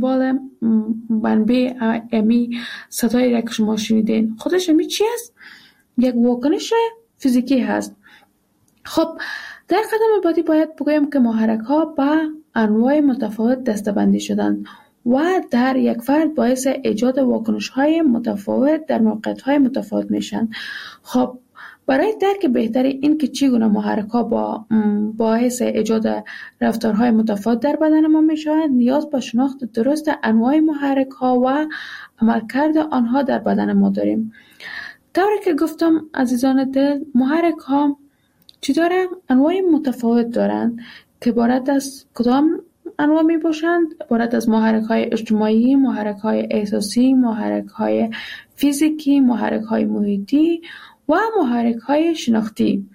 دنبال منبع امی صدایی را که شما شنیدین، خودش امی چی است؟ یک واکنش فیزیکی هست. خب در قدم بعدی باید بگویم که محرک ها به انواع متفاوت دسته‌بندی شدند و در یک فرد باعث ایجاد واکنش های متفاوت در موقعیت های متفاوت میشن. خب برای درک بهتر این که چگونه محرک ها باعث ایجاد رفتارهای متفاوت در بدن ما میشوند، نیاز به شناخت درست انواع محرک ها و عملکرد آنها در بدن ما داریم. طوری که گفتم عزیزان دل، محرک ها چی دارن؟ انواع متفاوت دارند که عبارت از کدام انواع می باشند؟ عبارت از محرک های اجتماعی، محرک های احساسی، محرک های فیزیکی، محرک های محیطی و محرک های شناختی.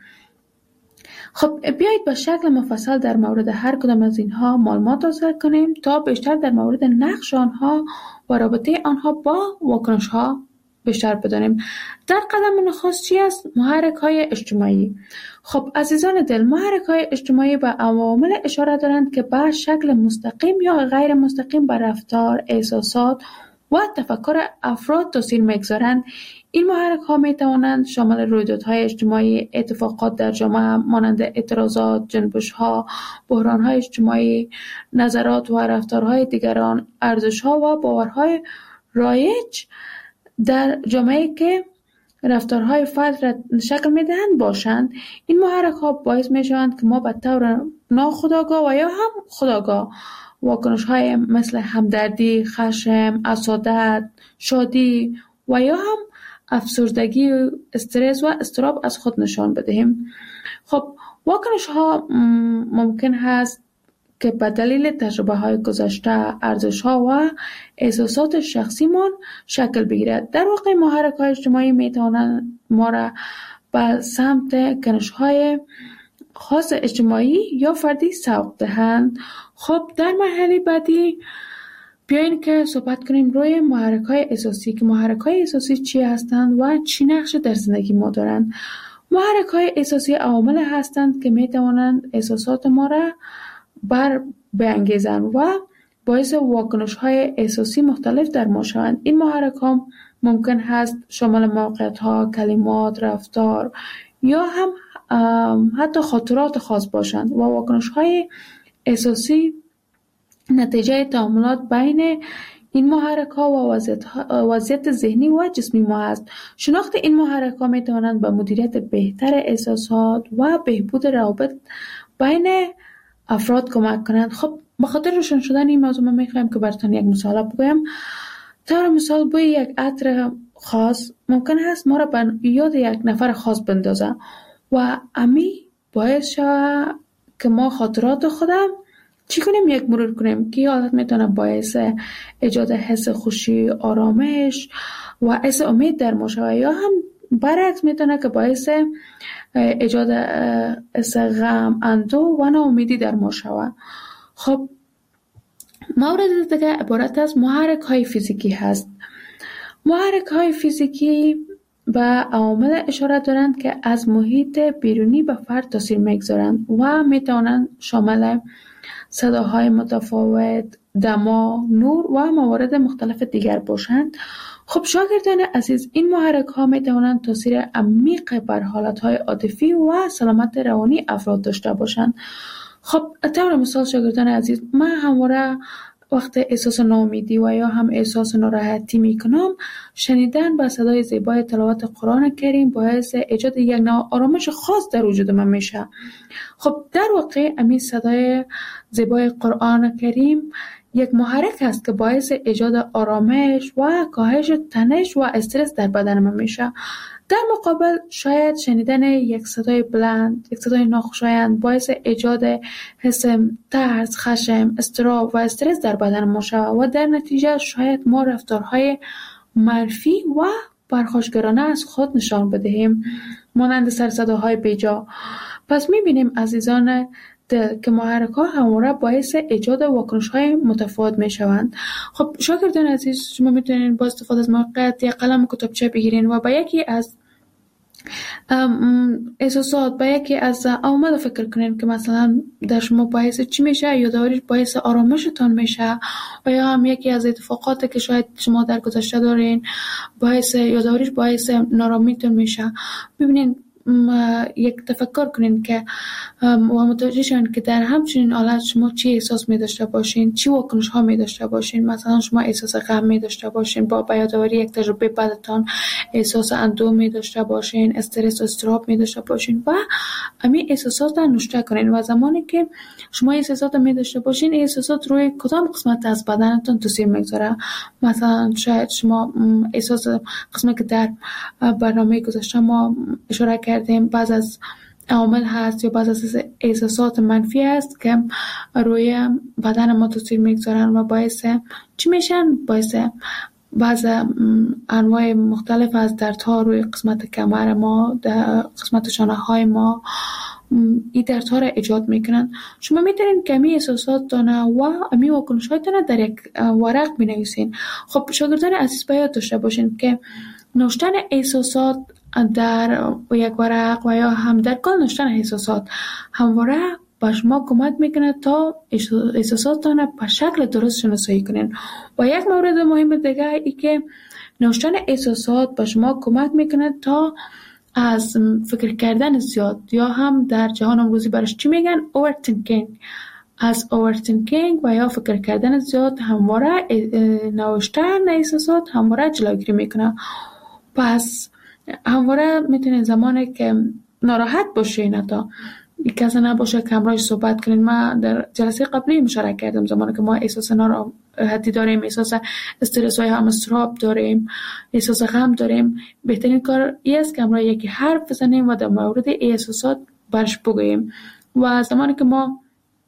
خب بیایید به شکل مفصل در مورد هر کدام از اینها معلومات حاصل کنیم تا بیشتر در مورد نقش آنها و رابطه آنها با واکنش ها بیشتر بدانیم. در قدم نخست چی است؟ محرک های اجتماعی. خب عزیزان دل، محرک های اجتماعی به عوامل اشاره دارند که به شکل مستقیم یا غیر مستقیم بر رفتار، احساسات و تفکر افراد تاثیر میگذارند. این محرک ها می توانند شامل رویدادهای اجتماعی، اتفاقات در جامعه مانند اعتراضات، جنبش ها، بحران های اجتماعی، نظرات و رفتارهای دیگران، ارزش ها و باورهای رایج در جامعه که رفتارهای فرد را شکل میدهند باشند. این محرک ها باعث می شوند که ما به طور ناخودآگاه و یا هم خودآگاه واکنش های مثل همدردی، خشم، حسادت، شادی و یا هم افسردگی، استرس و اضطراب از خود نشان بدهیم. خب واکنش ها ممکن هست که به دلیل تجربه های گذشته، ارزش ها و احساسات شخصیمان شکل بگیرد. در واقع محرک های اجتماعی می توانند ما را به سمت کنش های خاص اجتماعی یا فردی سوق دهند. خب در مرحله بعدی بیاین که صحبت کنیم روی محرک های احساسی، که محرک های احساسی چی هستند و چی نقش در زندگی ما دارند. محرک های احساسی عوامل هستند که می توانند احساسات ما را بانگیزند و باعث واکنش های احساسی مختلف در ما شوند. این محرک ها ممکن هست شامل موقعیت ها، کلمات، رفتار یا هم حتی خاطرات خاص باشند و واکنش های احساسی نتیجه تعاملات بین این محرک ها و وضعیت ذهنی و جسمی ما است. شناخت این محرک ها می توانند به مدیریت بهتر احساسات و بهبود روابط بین افراد کمک کنند. خب بخاطر روشن شدن این موضوع ما میخوایم که براتون یک مثال بگویم. طور مثال بوی یک عطر خاص ممکن هست ما را به یاد یک نفر خاص بندازه و امی باعث شود که ما خاطرات خودم چی کنیم؟ یک مرور کنیم که حالت میتونه باعث ایجاد حس خوشی، آرامش و حس امید در ما شود، یا هم برعکس میتونه که باعث ایجاد حس غم، اندوه و ناامیدی در ما شود. خب مورد دیگه عبارت از محرک های فیزیکی هست. محرک های فیزیکی به عوامل اشاره دارند که از محیط بیرونی به فرد تاثیر میگذارند و میتوانند شامل صداهای متفاوت، دما، نور و موارد مختلف دیگر باشند. خب شاگردان عزیز، این محرک ها می توانند تاثیر عمیق بر حالت های عاطفی و سلامت روانی افراد داشته باشند. خب طور مثال شاگردان عزیز، من همواره وقت احساس ناامیدی و یا هم احساس ناراحتی می کنم، شنیدن با صدای زیبای تلاوت قرآن کریم باعث ایجاد یک نوع آرامش خاص در وجود من میشه. خب در واقع همین صدای زیبای قرآن کریم یک محرک است که باعث ایجاد آرامش و کاهش تنش و استرس در بدن من میشه. در مقابل شاید شنیدن یک صدای بلند، یک صدای ناخوشایند باعث ایجاد حس ترس، خشم، اضطراب و استرس در بدن ما شود و در نتیجه شاید ما رفتارهای منفی و پرخاشگرانه از خود نشان بدهیم، مانند سرصداهای بیجا. پس میبینیم عزیزان که محرک‌ها همواره باعث ایجاد واکنش‌های متفاوت می‌شوند. خب شاگردان عزیز، شما میتونین با استفاده از موقعیت یک قلم و کتابچه بگیرین و با یکی از احساسات با یکی از عوامل فکر کنین که مثلا در شما باعث چی میشه، یادآوری باعث آرامشتان میشه، و یا هم یکی از اتفاقاتی که شاید شما در گذشته دارین یادآوریش باعث نارامیتون میشه. ببینین یک تفکر کنین که و متوجه شین که در همچنین حالت شما چی احساس می داشته باشین، چی واکنش ها می داشته باشین. مثلا شما احساس غم می داشته باشین، با یادآوری یک تجربه بدتان احساس اندوه می داشته باشین، استرس و اضطراب می داشته باشین و همین احساسات را نوشته کنین. و زمانی که شما احساسات می داشته باشین، احساسات روی کدام قسمت از بدنتون تاثیر میگذاره. مثلا شاید شما احساس قسمتی که در برنامه گذشته ما اشاره کردیم بعض از عوامل هست یا بعض از احساسات منفی است که روی بدن ما تاثیر میگذارن و باعث چی میشن؟ باعث بعض انواع مختلف از دردها روی قسمت کمر ما، در قسمت شانه های ما این دردها را ایجاد میکنن. شما میتونین که امی احساسات دانه و امی واکنش های دانه در یک ورق بنویسین. خب شاگردان عزیز باید داشته باشین که نوشتن احساسات در یک ورق و یا هم در کل نوشتن احساسات همواره به شما کمک میکنه تا احساساتتان به شکل درست شناسایی کنین. و یک مورد مهم دیگه ای که نوشتن احساسات به شما کمک میکنه تا از فکر کردن زیاد یا هم در جهان امروزی برش چی میگن overthinking، از overthinking و یا فکر کردن زیاد همواره نوشتن احساسات همواره جلوگیری میکنه. پس همواره میتونین زمانی که ناراحت باشین، تا کسی نباشه که همراهش صحبت کنین. ما در جلسه قبلی مشارکت کردم زمانی که ما احساس ناراحتی داریم، احساس استرس و هم اضطراب داریم، احساس غم داریم، بهترین کار این است که همراه یکی حرف بزنیم و در مورد احساسات برش بگوییم. و زمانی که ما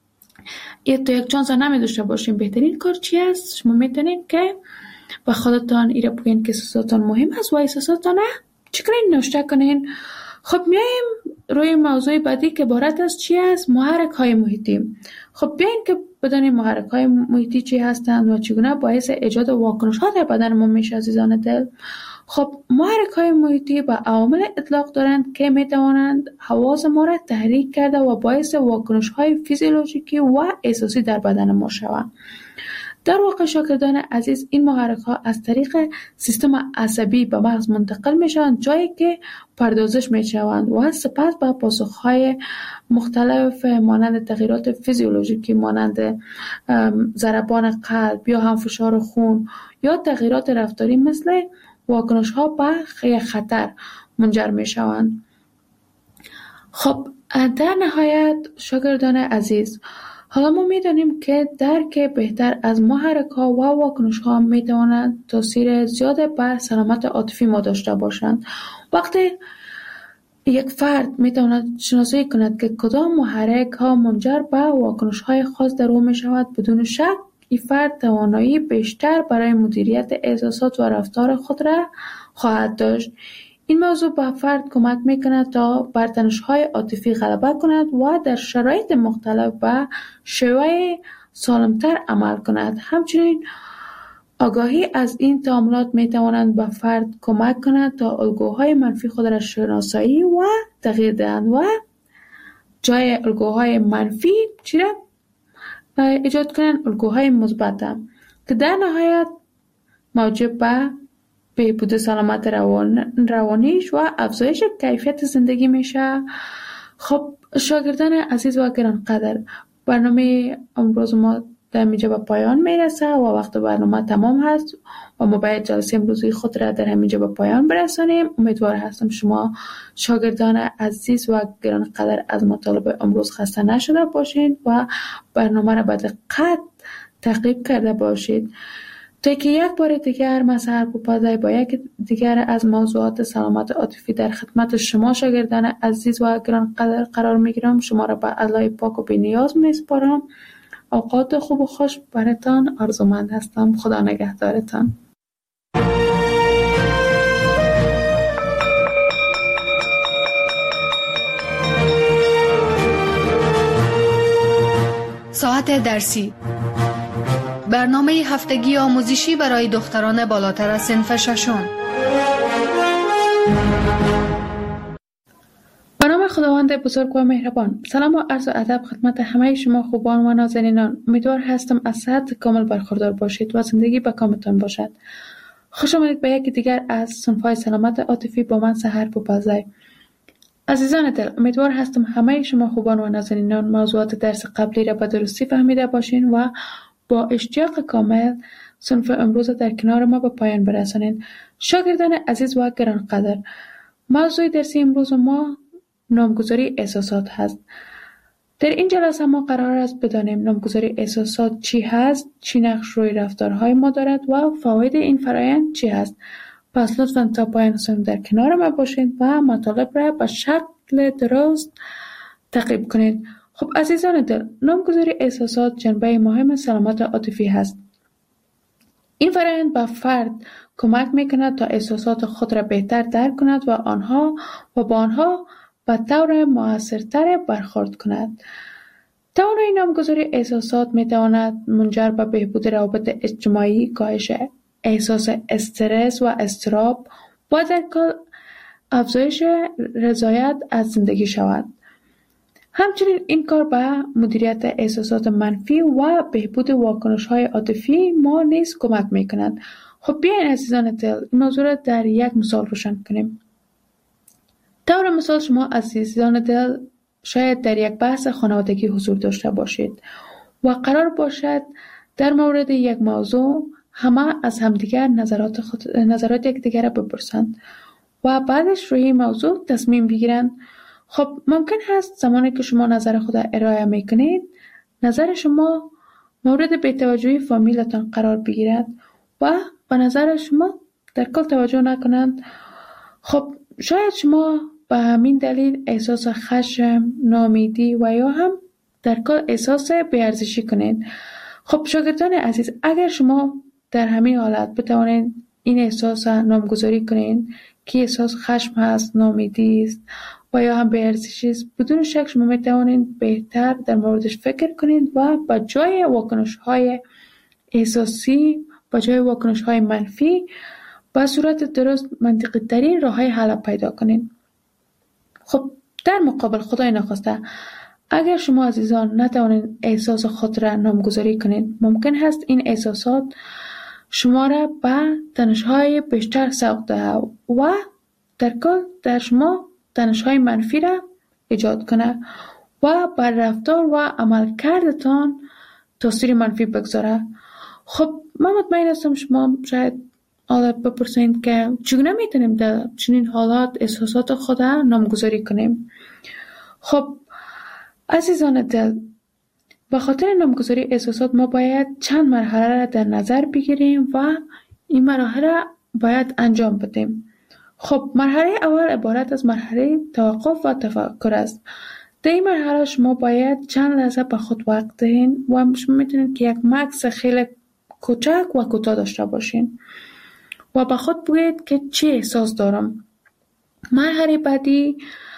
یک چانس نمی داشته باشیم، بهترین کار چی است؟ شما میتونین که با خودتان ایره بگین که احساساتان مهم است و احساساتان چی کنین؟ نوشته کنین. خب میایم روی موضوع بعدی که عبارت از چی است؟ محرک های محیطی. خب بیاین که بدانیم محرک های محیطی چی هستند و چگونه باعث ایجاد واکنش ها در بدن ما میشه. عزیزان دل، خب محرک های محیطی به عوامل اطلاق دارند که میتوانند حواس ما را تحریک کرده و باعث واکنش های فیزیولوژیکی و احساسی در بدن ما شوند. در واقع شاگردان عزیز، این محرک ها از طریق سیستم عصبی به مغز منتقل میشوند، جایی که پردازش میشوند و سپس به پاسخ های مختلف مانند تغییرات فیزیولوژیکی مانند ضربان قلب یا هم فشار خون یا تغییرات رفتاری مثل واکنش ها به خطر منجر میشوند. خب در نهایت شاگردان عزیز، حالا ما می‌دانیم که درک بهتر از محرک‌ها و واکنش‌ها می‌تواند تاثیر زیاد بر سلامت عاطفی ما داشته باشند. وقتی یک فرد می‌تواند شناسایی کند که کدام محرک‌ها منجر به واکنش‌های خاص در او می‌شود، بدون شک این فرد توانایی بیشتر برای مدیریت احساسات و رفتار خود را خواهد داشت. این موضوع به فرد کمک میکند تا بر تنش‌های عاطفی غلبه کند و در شرایط مختلف به شیوه سالمتر عمل کند. همچنین آگاهی از این تعاملات میتواند به فرد کمک کند تا الگوهای منفی خود را شناسایی و تغییر دهند و جای الگوهای منفی چی را ایجاد کنند؟ الگوهای مثبت که در نهایت موجب به بهبود سلامت روانیش و افزایش کیفیت زندگی میشه. خب شاگردان عزیز و گرانقدر، برنامه امروز ما در اینجا به پایان میرسه و وقت برنامه تمام هست و ما باید جلسه امروزی خود را در همینجا به پایان برسانیم. امیدوار هستم شما شاگردان عزیز و گرانقدر از مطالب امروز خسته نشده باشید و برنامه را به دقت تعقیب کرده باشید تا که یک بار دیگر من سرپوپازی با یک دیگر از موضوعات سلامت عاطفی در خدمت شما شاگردان عزیز و گرانقدر قرار میگیرم. شما را به الله پاک و بی‌نیاز میسپارم. اوقات خوب و خوش براتان آرزومند هستم. خدا نگهدارتان. ساعت درسی، برنامه هفتگی آموزشی برای دختران بالاتر از صنف ششم. خداوند بزرگ و مهربان، سلام و عرض ادب خدمت همه شما خوبان و نازنینان. امیدوار هستم از صحت کامل برخوردار باشید و زندگی به کامتان باشد. خوش آمدید به یکی دیگر از صنف‌های سلامت عاطفی با من سحر بوپزای. عزیزان دل، امیدوار هستم همه شما خوبان و نازنینان موضوعات درس قبلی را به درستی فهمیده باشین و با اشتیاق کامل صنف امروز در کنار ما به پایان برسانید. شاگردان عزیز و گرانقدر، موضوع درسی امروز ما نامگذاری احساسات هست. در این جلسه ما قرار است بدانیم نامگذاری احساسات چی هست، چی نقش روی رفتارهای ما دارد و فواید این فرآیند چی هست. پس لطفاً تا پایان صنف در کنار ما باشید و مطالب را به شکل درست تعقیب کنید. خب عزیزان دل، نامگذاری احساسات جنبه مهم سلامت عاطفی هست. این فرآیند به فرد کمک میکند تا احساسات خود را بهتر درک کند و با آنها به طور مؤثرتر برخورد کند. توانایی نامگذاری احساسات میتواند منجر به بهبود روابط اجتماعی، کاهش احساس استرس و اضطراب و در کل افزایش رضایت از زندگی شود. همچنین این کار به مدیریت احساسات منفی و بهبود واکنش‌های عاطفی ما نیز کمک می‌کند. خب بیاین عزیزان دل این موضوع را در یک مثال روشن کنیم. طور مثال شما عزیزان دل شاید در یک بحث خانوادگی حضور داشته باشید و قرار باشد در مورد یک موضوع همه از همدیگر نظرات یکدیگر را بپرسند و بعدش روی این موضوع تصمیم بگیرند. خب ممکن هست زمانی که شما نظر خود ارائه میکنید نظر شما مورد بی‌توجهی فامیلتان قرار بگیرد و به نظر شما در کل توجه نکنند. خب شاید شما به همین دلیل احساس خشم، ناامیدی و یا هم در کل احساس بی‌ارزشی کنید. خب شاگردان عزیز، اگر شما در همین حالت بتوانید این احساس نامگذاری کنید که احساس خشم هست، ناامیدی است و یا هم بی‌ارزشی است، بدون شک شما میتوانید بهتر در موردش فکر کنید و با جای واکنش‌های احساسی، با جای واکنش‌های منفی با صورت درست منطقی ترین راه‌های حل پیدا کنید. خب در مقابل خدای نخواسته اگر شما عزیزان نتوانید احساس خود را نامگذاری کنید، ممکن هست این احساسات شما را به تنش‌های بیشتر سوق دهد و در کل در شما تنش‌های منفی را ایجاد کنه و بر رفتار و عملکردتان تاثیر منفی بگذاره. خب من مطمئن هستم شما شاید حالا بپرسید که چگونه میتونیم در چنین حالات احساسات خود را نامگذاری کنیم. خب عزیزان دل، به خاطر نامگذاری احساسات ما باید چند مرحله را در نظر بگیریم و این مراحل را باید انجام بدیم. خب مرحله اول عبارت از مرحله توقف و تفکر است. در این مرحله شما باید چند لحظه به خود وقت دهید و شما میتونید که یک مکث خیلی کوچک و کوتاه داشته باشین و به خود بگویید که چه احساس دارم. مرحله بعدی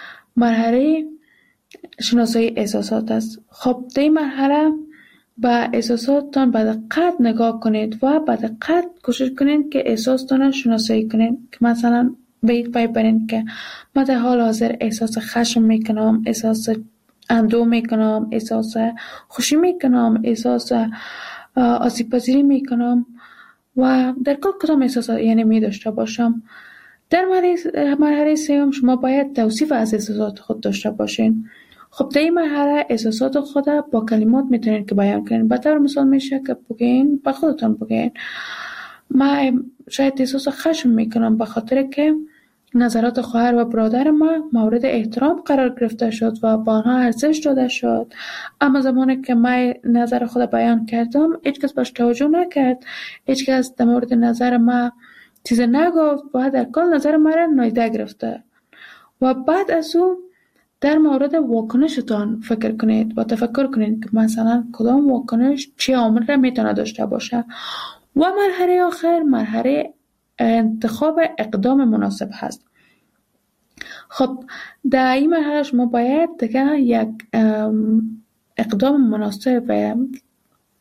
مرحله شناسایی احساسات است. خب در این مرحله به احساساتتان به دقت نگاه کنید و به دقت کوشش کنید که احساساتتان شناسایی کنید که مثلا ببینید که من در حال حاضر احساس خشم میکنم، احساس اندوه میکنم، احساس خوشی میکنم، احساس آسیب پذیری میکنم و در کل کدام احساسات یعنی می داشته باشم. در مرحله سوم شما باید توصیف از احساسات خود داشته باشین. خب در این مرحله احساسات خود با کلمات میتونید که بیان کنید. به طور مثال میشه که بگین به خودتان بگین من شاید احساس خشم میکنم به خاطر که نظرات خواهر و برادر ما مورد احترام قرار گرفته شد و با آنها ارزش داده شد، اما زمانی که من نظر خود بیان کردم هیچ کس باش توجه نکرد، هیچ کس در مورد نظر ما چیز نگفت و در کل نظر ما را نادیده گرفته. و بعد از اون در مورد واکنشتان فکر کنید و تفکر کنید که مثلا کدام واکنش چه عامل را میتونه داشته باشه. و مرحله آخر مرحله انتخاب اقدام مناسب هست. خب در این مرحله شما باید دیگه یک اقدام مناسب و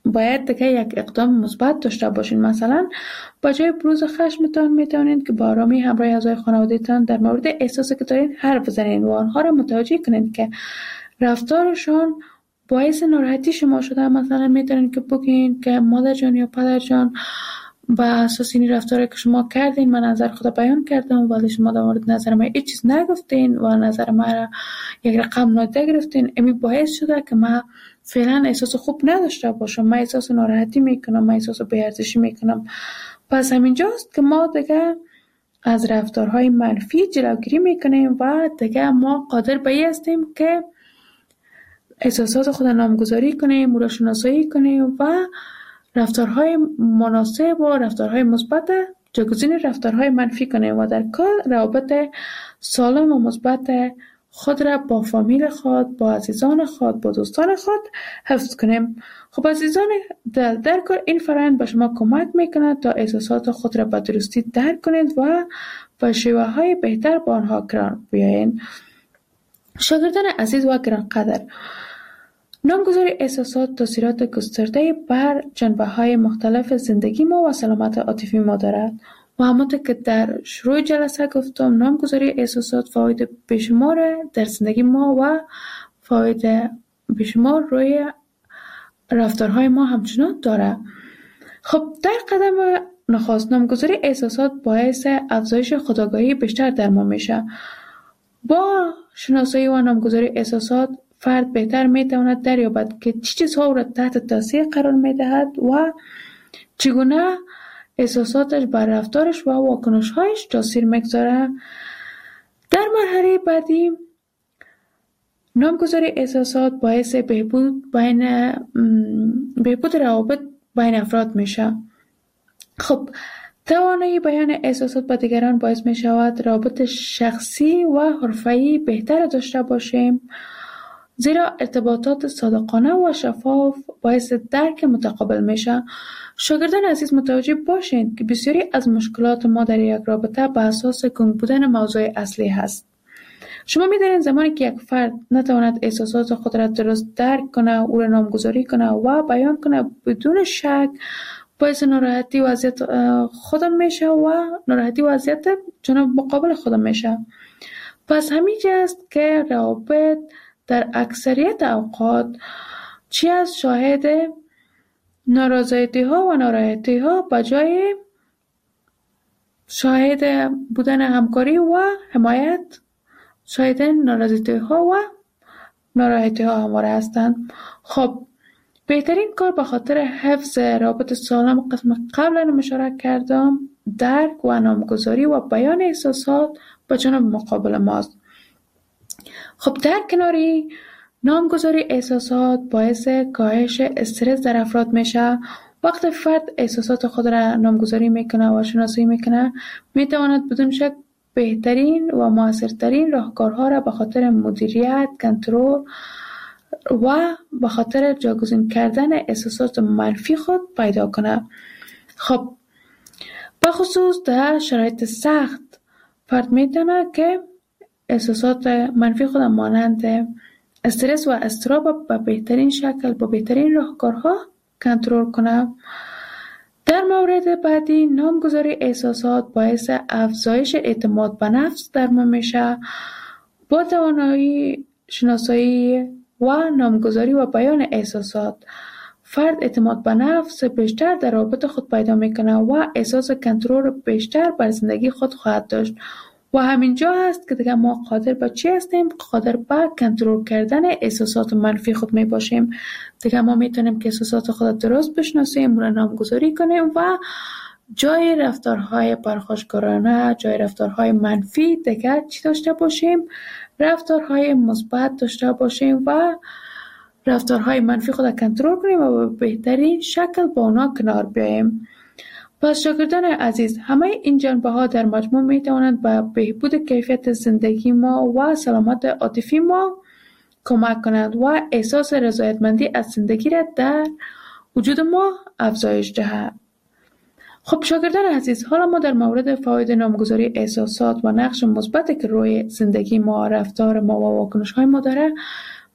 باید دیگه یک اقدام مثبت داشته باشین. مثلا با جای بروز خشمتان میتونید که با آرامی همراه اعضای خانواده‌تان در مورد احساسی که دارین حرف بزنین و آنها را متوجه کنید که رفتارشان باعث ناراحتی شما شده. مثلا میتونید که بگین که مادر جان یا پدر جان، با اساس این رفتاری که شما کردین من نظر خود بیان کردم ولی شما در مورد نظر من هیچ چیز نگفتین و نظر من را یک رقم نادیده گرفتین. امی باعث شده که من فعلا احساس خوب نداشته باشم، من احساس ناراحتی میکنم، من احساس بی‌ارزشی میکنم. پس همینجاست که ما دیگه از رفتارهای منفی جلوگیری میکنیم و دیگه ما قادر به این هستیم که احساسات خود نامگذاری کنیم، او را شناسایی کنیم و رفتارهای مناسب و رفتارهای مثبت جایگزین رفتارهای منفی کنیم و در کل روابط سالم و مثبت خود را با فامیل خود، با عزیزان خود، با دوستان خود حفظ کنیم. خب عزیزان، در کل این فرآیند به شما کمک میکنه تا احساسات خود را به درستی درک کنید و با شیوه های بهتر با آنها کنار بیایید. شاگردان عزیز و گرانقدر، نامگذاری احساسات تاثیرات گسترده بر جنبه‌های مختلف زندگی ما و سلامت عاطفی ما دارد و همانطور که در شروع جلسه گفتم، نامگذاری احساسات فواید بیشمار در زندگی ما و فواید بیشمار روی رفتارهای ما همچنان دارد. خب در قدم نخست، نامگذاری احساسات باعث افزایش خودآگاهی بیشتر در ما میشه. با شناسایی و نامگذاری احساسات فرد بهتر میتواند دریابد که چه چیزها او را تحت تاثیر قرار میدهد و چگونه احساساتش بر رفتارش و واکنش‌هایش تاثیر میگذارد. در مرحله بعدی، نامگذاری احساسات باعث بهبود روابط بین افراد میشه. خب توانایی بیان احساسات به دیگران باعث می شود روابط شخصی و حرفه‌ای بهتر داشته باشیم، زیرا ارتباطات صادقانه و شفاف باعث درک متقابل میشه. شاگردان عزیز متوجه باشید که بسیاری از مشکلات ما در یک رابطه به اساس گنگ بودن موضوع اصلی هست. شما می‌دانید زمانی که یک فرد نتواند احساسات خود را درست درک کنه، او را نامگذاری کنه و بیان کنه، بدون شک باعث ناراحتی وضعیت خودم میشه و ناراحتی وضعیت جناب مقابل خودم میشه. پس همینجاست که روابط در اکثریت اوقات چی از شاهد نارضایتی ها و ناراحتی ها به جای شاهد بودن همکاری و حمایت شاهد نارضایتی ها و ناراحتی ها همواره هستند. خب بهترین کار به خاطر حفظ رابط سالم قسم قبلا اشاره کردم درک و نامگذاری و بیان احساسات به جانب مقابل ماست. خب در کناری نامگذاری احساسات باعث کاهش استرس در افراد میشه. وقتی فرد احساسات خود را نامگذاری میکنه و شناسایی میکنه، میتواند بدون شک بهترین و موثرترین راهکارها را به خاطر مدیریت، کنترل و به خاطر جایگزین کردن احساسات منفی خود پیدا کنه. خب بخصوص در شرایط سخت، فرد میتونه که احساسات منفی خود مانند استرس و اضطراب به بهترین شکل با بهترین راهکارها کنترل کنه. در مورد بعدی، نامگذاری احساسات باعث افزایش اعتماد به نفس در ما میشه. با توانایی شناسایی و نامگذاری و بیان احساسات، فرد اعتماد به نفس بیشتر در رابطه خود پیدا میکنه و احساس کنترل بیشتر بر زندگی خود خواهد داشت. و همینجا هست که دیگه ما قادر به چی هستیم؟ قادر به کنترل کردن احساسات منفی خود می باشیم. دیگه ما میتونیم که احساسات خود درست بشناسیم، را نامگذاری کنیم و جای رفتارهای پرخاشگرانه، جای رفتارهای منفی دیگه چی داشته باشیم؟ رفتارهای مثبت داشته باشیم و رفتارهای منفی خود کنترل کنیم و به بهترین شکل با اونا کنار بیاییم. پس شاگردان عزیز، همه این جنبه‌ها در مجموع می‌توانند به بهبود کیفیت زندگی ما و سلامت عاطفی ما کمک کنند و احساس رضایتمندی از زندگی را در وجود ما افزایش دهند. خب شاگردان عزیز، حالا ما در مورد فواید نامگذاری احساسات و نقش مثبتی که روی زندگی ما، رفتار ما و واکنش‌های ما داره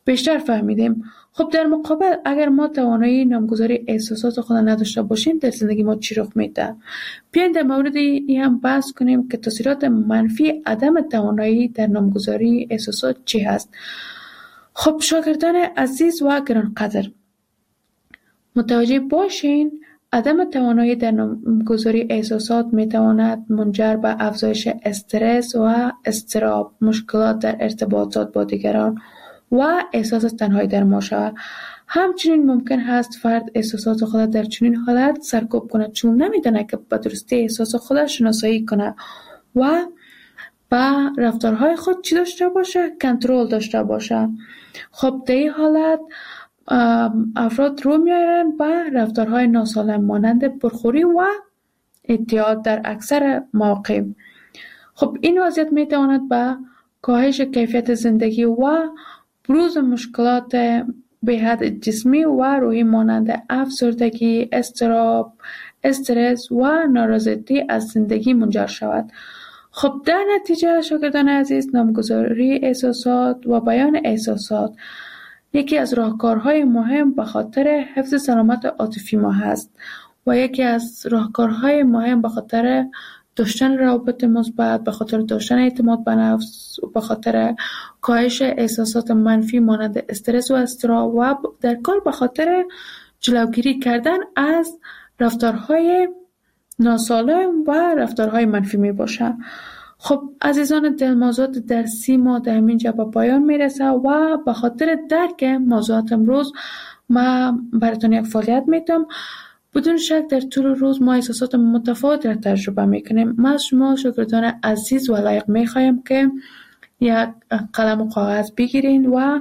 بیشتر فهمیدیم. خب در مقابل اگر ما توانایی نامگذاری احساسات خود نداشته باشیم در زندگی ما چی رخ میده؟ بیاین در مورد این هم بحث کنیم که تاثیرات منفی عدم توانایی در نامگذاری احساسات چی هست. خب شاگردان عزیز و گرانقدر، متوجه باشین عدم توانایی در نامگذاری احساسات میتواند منجر به افزایش استرس و اضطراب، مشکلات در ارتباطات با دیگران و احساس تنهایی در ما شود. همچنین ممکن است فرد احساسات خود در چنین حالت سرکوب کند چون نمیداند که به درستی احساس خود شناسایی کنه و با رفتارهای خود چی داشته باشه؟ کنترل داشته باشه. خب در این حالت افراد رو میارن به رفتارهای ناسالم مانند پرخوری و اعتیاد در اکثر مواقع. خب این وضعیت میتواند به کاهش کیفیت زندگی و بروز مشکلات به حد جسمی و روحی مانند افسردگی، اضطراب، استرس و نارضایتی از زندگی منجر شود. خب در نتیجه شاگردان عزیز، نامگذاری احساسات و بیان احساسات یکی از راهکارهای مهم به خاطر حفظ سلامت عاطفی ما هست و یکی از راهکارهای مهم به خاطر داشتن روابط مثبت، به خاطر داشتن اعتماد به نفس، به خاطر کاهش احساسات منفی مانند استرس و اضطراب و در کل به خاطر جلوگیری کردن از رفتارهای ناسالم و رفتارهای منفی می باشه. خب عزیزان دل، موضوعات درسی ما در همینجا به پایان میرسه و به خاطر درک موضوعات امروز ما براتون یک فعالیت میتونم. بدون شک در طول روز ما احساسات متفاوت را تجربه میکنیم. ما از شما شاگردان عزیز و لایق میخوایم که یک قلم و کاغذ بگیرین و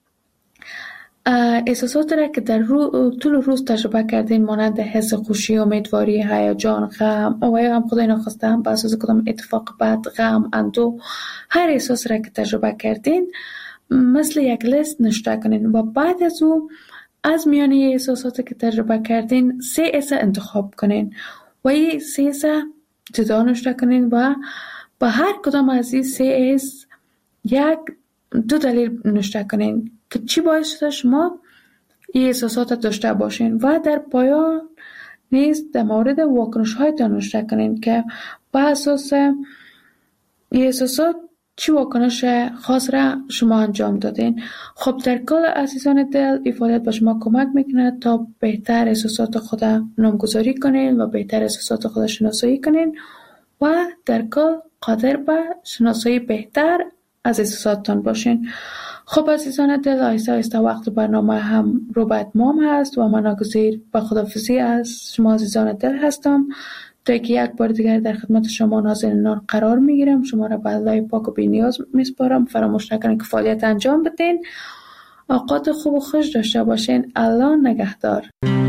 احساسات را که در طول روز تجربه کردین مانند حس خوشی، امیدواری، هیجان، غم و یا هم خدای ناخواسته هم به اساس کدام اتفاق بد، غم، اندوه، هر احساس را که تجربه کردین مثل یک لیست نوشته کنین و بعد از او از میان احساساتی که تجربه کردین 3 اس انتخاب کنین و این 3 اس جدا نوشته کنین و با هر کدام از این 3 اس دو دلیل نوشته کنین که چی باعث شده شما این احساسات داشته باشین و در پایان نیز در مورد واکنش هایتان نوشته کنین که با اساس این احساسات چی واکنش خاص را شما انجام دادین. خب در کل عزیزان دل، این فعالیت به شما کمک میکنه تا بهتر احساسات خود نامگذاری کنین و بهتر احساسات خود شناسایی کنین و در کل قادر به شناسایی بهتر از احساساتتان باشین. خب عزیزان دل، آهسته آهسته وقت برنامه هم رو به اتمام هست و من ناگزیر به خداحافظی از شما عزیزان دل هستم تا که یک بار دیگر در خدمت شما نازنینان قرار میگیرم. شما را به الله پاک و بی‌نیاز میسپارم. فراموش نکنید که فعالیت انجام بدین. اوقات خوب و خوش داشته باشین. الله نگهدار.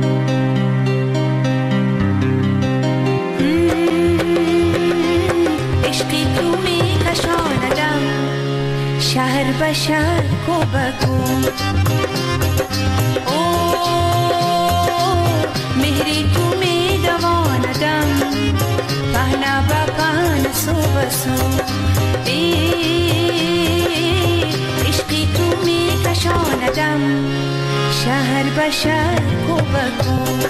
عشقی تو میکشاندم شهر به شهر کو به کو، مهری تو میدواندم پهنا به پهن سو به سو، عشقی تو میکشاندم شهر به شهر کو به کو.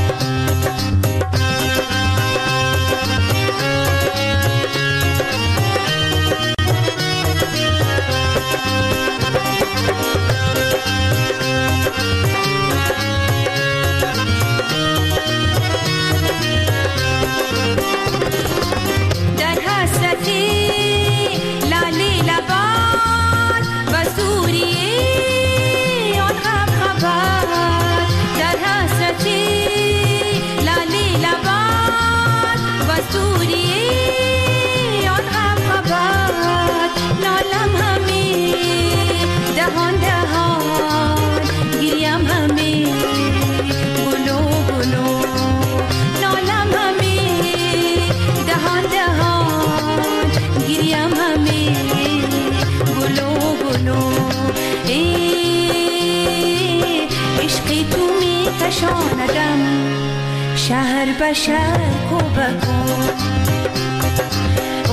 شهر به شهر کو به کو،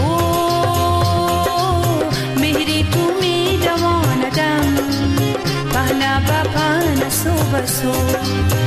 مهری تو میدواندم صبح صبح.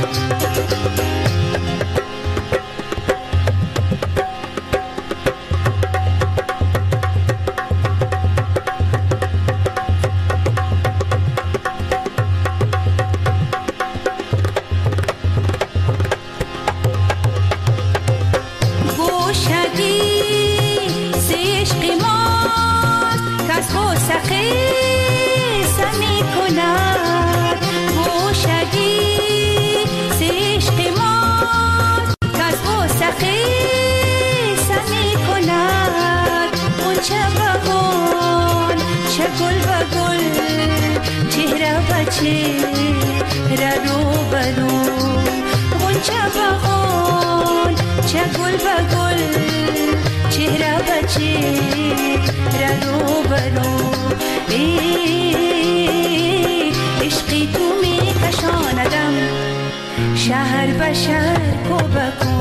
شهر به شهر کو بکو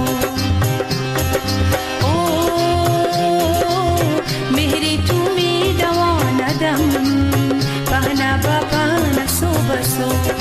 مهری تو می دواندم پهنا با پهنا صبح صبح.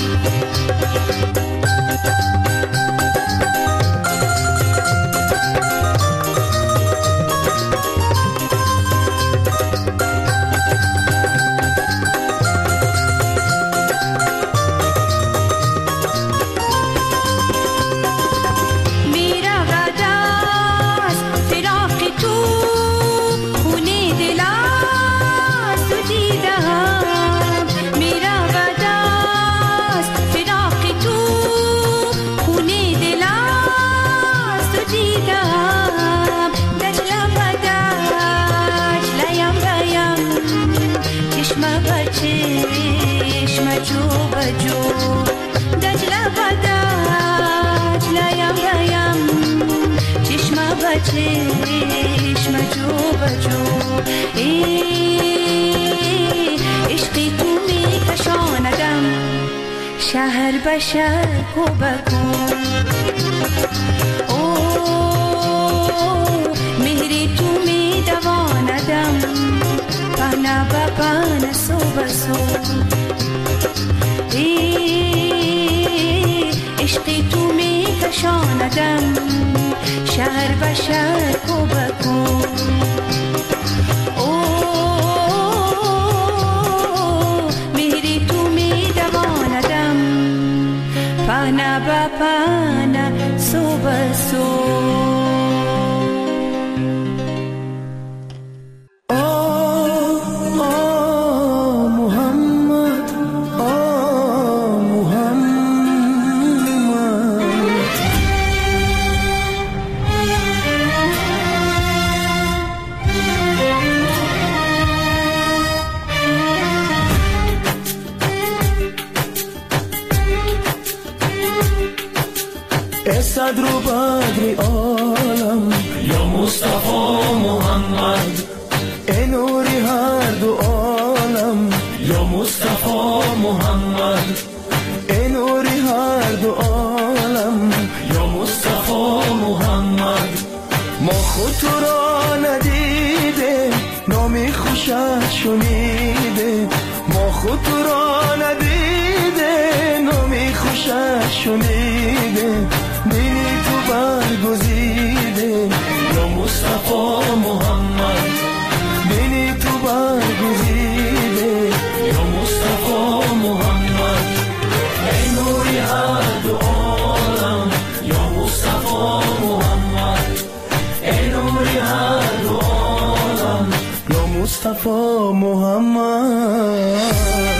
چشم جو بجو عشقی تو می کشاندم شهر به شهر کو بکو مهری تو می دواندم پهنا با پهنا صبح صبح. عشقی تو می کشاندم شهر به شهر کو بکو مهری تو می دواندم پهنا با پهنا صبح صبح. صدر و بدر عالم یا مصطفی محمد ای نوری هر دو عالم یا مصطفی محمد ای نوری هر دو عالم یا مصطفی محمد. ما خود تو را ندیده نامی خوشت شنیده ما خود تو را ندیده نامی خوشت شنیده دینی تو برگزیده یا مصطفی محمد دینی تو برگزیده یا مصطفی محمد ای نوری هر دو عالم یا مصطفی محمد ای نوری هر دو عالم یا مصطفی محمد.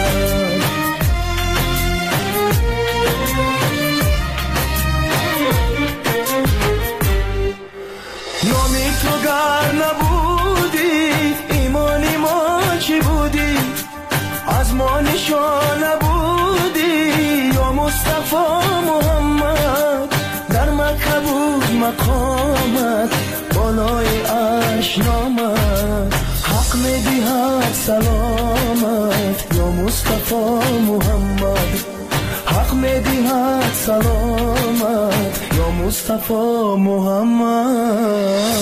نامی تو گر نبودی ایمانی ما چی بودی از ما نشان نبودی یا مصطفی محمد در مکه بود مقامت بالای عرش نامت حق میدهد سلامت یا مصطفی محمد حق میدهد سلامت یا مصطفی محمد.